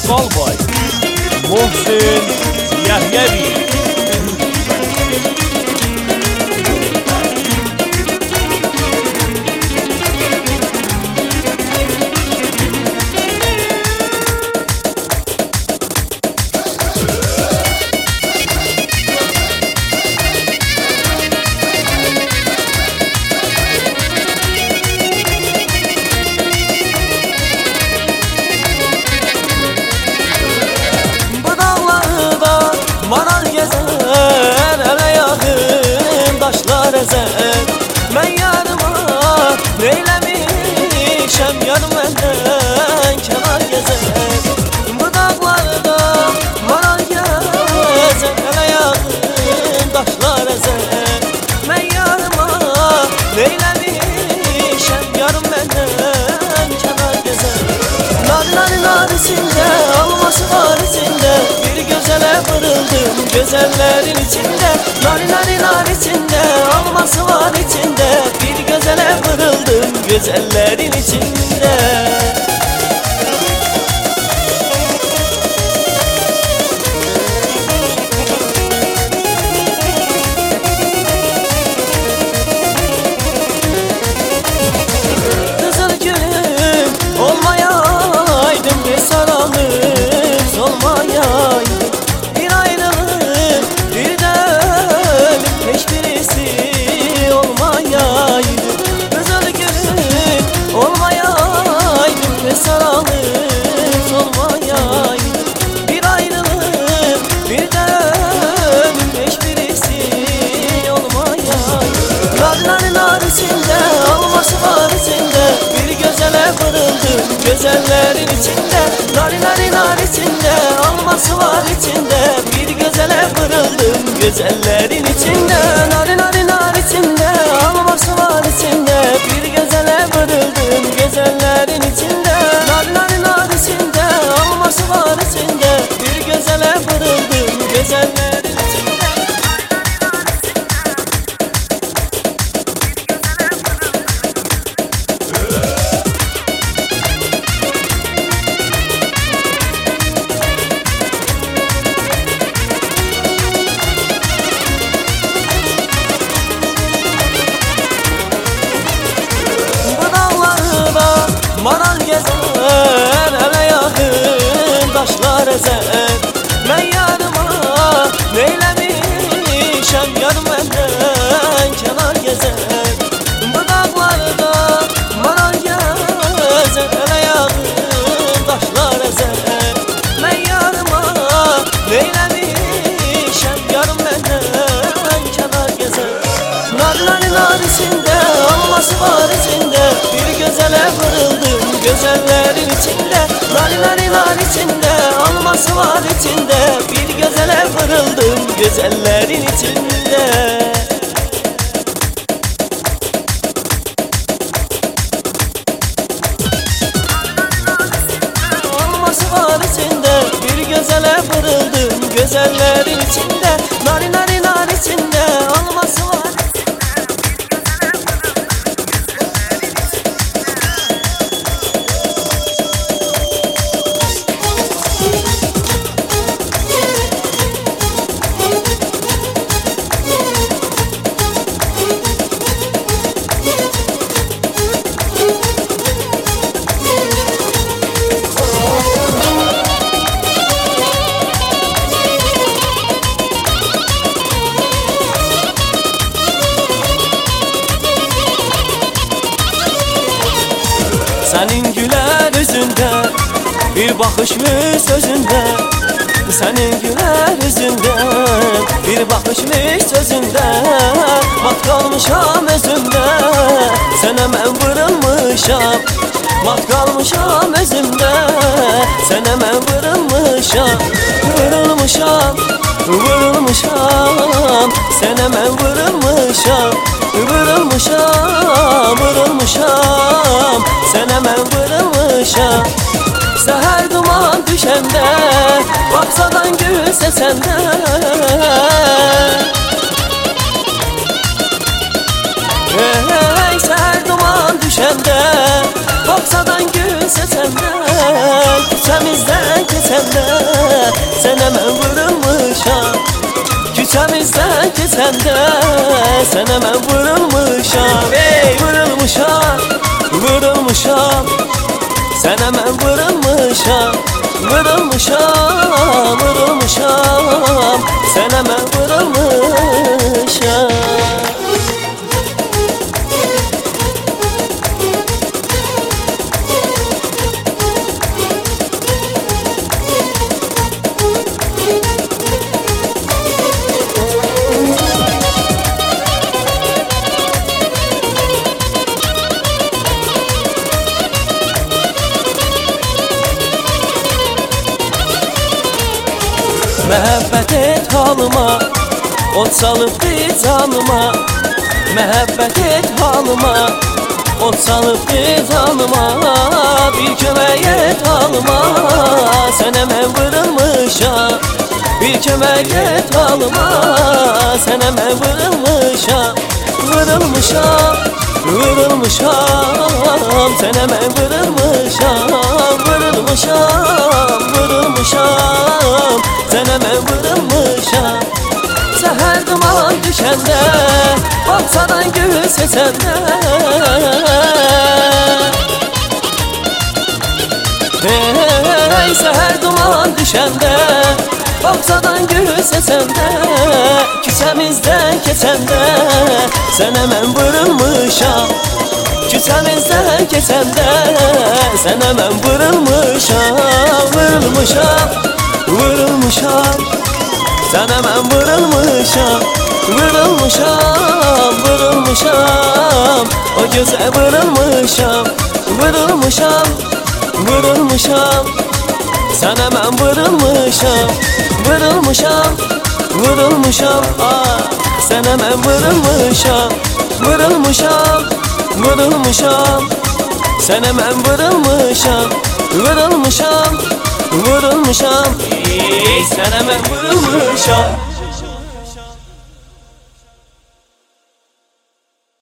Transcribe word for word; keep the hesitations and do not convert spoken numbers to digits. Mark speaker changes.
Speaker 1: Callboy Muhsin Yahyavi.
Speaker 2: Maral gezer, ele yakın taşlar ezer. Ben yarıma neylemişem, yarım benden kenar gezer. Bu dağlarda maral gezer, ele yakın taşlar ezer. Ben yarıma neylemişem, yarım benden kenar gezer. Nari nari narisinde, alması var içinde, bir gözele vırıldım güzellerin içinde. Nari nari narisinde, alması var içinde, bir gözele vırıldım güzellerin içinde. Kızıl gülüm olmayaydım, bir saralım solmayaydım. Bir ayrılık, bir de ölüm, hiçbirisi olmayaydı. Kızıl gülüm olmayaydım, bir saralım solmayaydım. Bir ayrılık, bir de ölüm, hiçbirisi olmayaydı. Narların narisinde, alması var içinde, bir gözele vırıldım güzellerin içinde. Nari nari narisinde, alması var içinde, bir gözele vırıldım güzellerin içinde. Nari nari narisinde, alması var içinde, bir gözele vırıldım güzellerin içinde. Nari nari narisinde, alması var içinde, bir gözele vırıldım güzellerin içinde. Maral gezer, ele yakın taşlar ezer. Ben yarıma neylemişem, yarım benden kenar gezer. Bu dağlarda maral gezer, ele yakın taşlar ezer. Ben yarıma neylemişem, yarım benden kenar gezer. Narların narisinde, alması var içinde, bir gözele vırıldım güzellerin içinde. Nari nari narisinde, alması var içinde, bir gözele vırıldım güzellerin içinde. Alması var içinde, bir gözele vırıldım güzellerin içinde. Nari nari narisinde, alması var. Senin güler yüzünde, bir bakış mı sözünde. Senin güler yüzünde, bir bakış mı sözünde. Mat kalmışam özümde, sen hemen vırılmışam. Mat kalmışam özümde, sen hemen vırılmışam. Vırılmışam, vırılmışam, sen hemen vırılmışam. Vırılmışam, vırılmışam, sen hemen vırılmışam. Seher duman düşende, baksadan gül sesende. Hey, seher duman düşende, baksadan gül sesende. Küçemizden kesende, keçəndə sənə mən vurulmuşam. Küçəmizdən keçəndə sənə mən vurulmuşam. Ey vurulmuşam, vurulmuşam, sənə mən vurulmuşam. Vurulmuşam, vurulmuşam, sənə mən vurulmuşam. Məhəbbət et halıma, od salıbdır canıma. Məhəbbət et halıma, od salıbdır canıma. Bir kömək et halıma, sənə mən vurulmuşam. Bir kömək et halıma, sənə mən vurulmuşam. Vurulmuşam, vurulmuşam, sənə mən vurulmuşam. Vurulmuşam, vurulmuşam, sənə mən vurulmuşam. Səhər duman düşəndə, bağçadan gül seçəndə. Hey, səhər duman düşəndə, bağçadan gül seçəndə. Küçəmizdən keçəndə sənə mən vurulmuşam. Küçəmizdən keçəndə sənə mən vurulmuşam. Vurulmuşam, vurulmuşam, sənə mən vurulmuşam. Vurulmuşam, vurulmuşam, o gözə vurulmuşam. Vurulmuşam, vurulmuşam, sənə mən vurulmuşam. Vurulmuşam, vurulmuşam, ah, sənə mən vurulmuşam. Vurulmuşam, vurulmuşam, sənə mən vurulmuşam. Vurulmuşam, vurulmuşam, ey, sənə mən vurulmuşam.